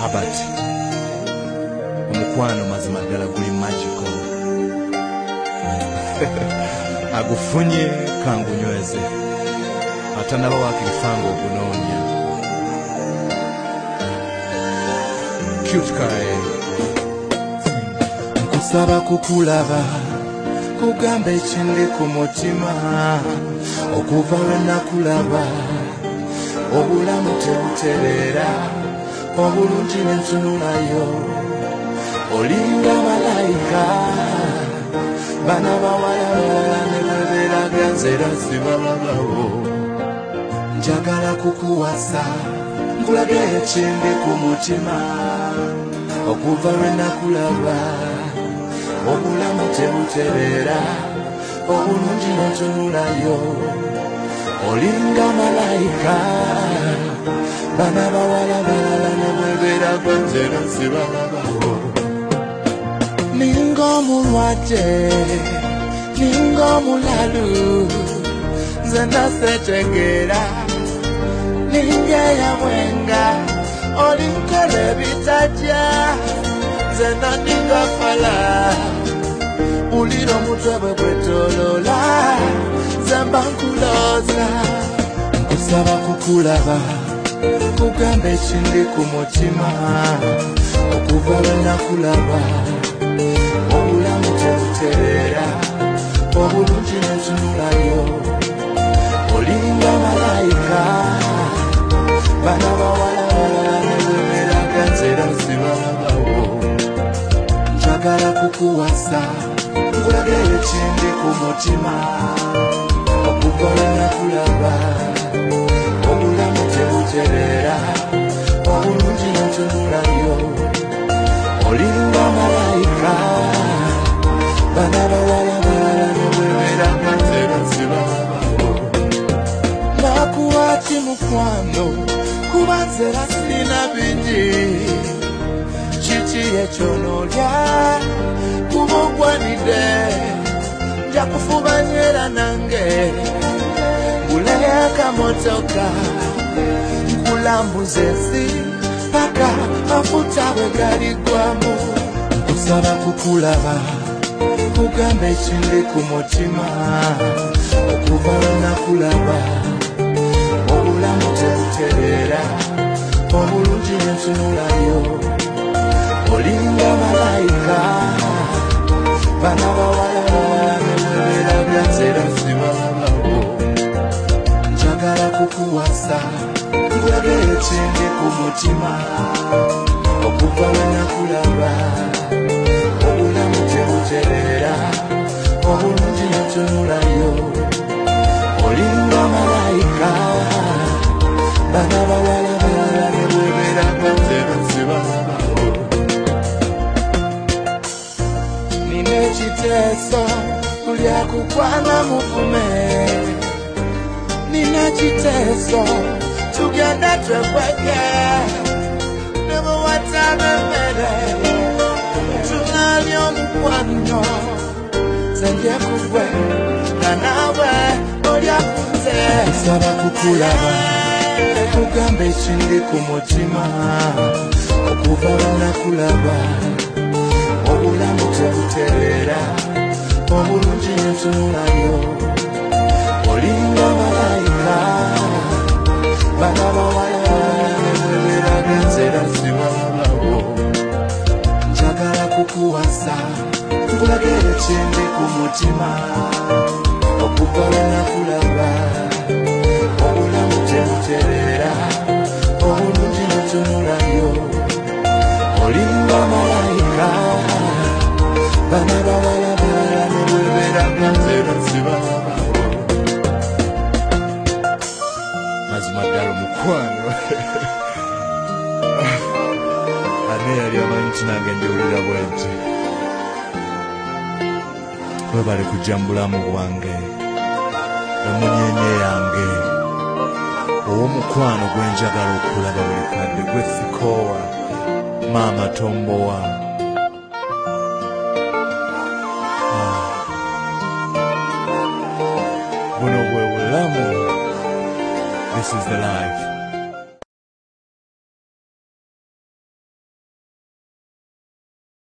Albert omukwano mazima ddala guli magical agufunye kangunyweze atanaba wakirifanga ogunoonya cute guy nkusaba kukulaba kugamba ekindi ku mutima okuva lwe nakulaba obulamu tebutereera obulungi nentunulayo olinga malayika bana bawala balala ne bwebeeraga nzera zibalabawo njagala kukuwasa nkulage ekindi ku mutima okuva lwe nakulaba obulamu tebutereera obulungi nentunulayo olinga malayika bana bawala balala ne bwebeeraga nzera zibalabawo ninga omulwadde ninga omulalu nze nasetegeera ninga eyamwenga olinkola ebitajja nze naninga fala ulira omutwe bwe gwetoloola nze mba nkulooza nkusaba kukulaba kugamba ekindi ku mutima okuva lwe nakulaba obulamu tebutereera obulungi nentunulayo olinga malayika bana bawala balala ne bwebeeraga nzera zibalabawo njagala kukuwasa nkulage ekindi ku mutima okuva lwe nakulaba obulamu tebutereera obulungi nentunulayo olinga malayika bana bawala balala ne bwebeeraga nzera zibalabawo nakuwaki mukwano kuba nzera sirina bingi kiki ekyonoolya kuba ogwanidde nja kufubanyera nange nguleyo akamotoka nkulambuza ensi paka mafuta bwe galigwamu nkusaba kukulaba kugamba ekindi ku mutima okuva lwe nakulaba obulamu tebutereera obulungi nentunulayo olinga malayika bana bawala balala ne bwebeeraga nzera zibalabawo njagala kukuwasa nkulage ekindi ku mutima okuva lwe nakulaba obulamu tebutereera obulungi nentunulayo olinga malayika bana bawala balala ne bwebeeraga nzera zibalabawo nina ekiteeso buli akukwana muvume nina ekiteeso tugenda twekweke ne bwewataba emmere tunaalya omukwano nze kugwe nga naawe olya kunze nsaba kukulaba kugamba ekindi ku mutima okuva lwe nakulaba obulamu tebutereera obulungi nentunulayo olinga malayika bana bawala ne bwebeeraga nzera zibalabawo njagala kukuwasa nkulage ekindi ku mutima okuva lwe nakulaba obulamu tebutereera obulungi nentunulayo olinga malayika bana bawala balala ne bwebeeraga nzera zibalabawo mazima ddala omukwano ane yali amanyi nti nange njawulira bwenti webale kujja mu bulamu bwange emunyenye yange ow'omukwano gwenjagala okulaba buli kadde gwe sikoowa maama tombowa buno bwe bulamu. This is the life.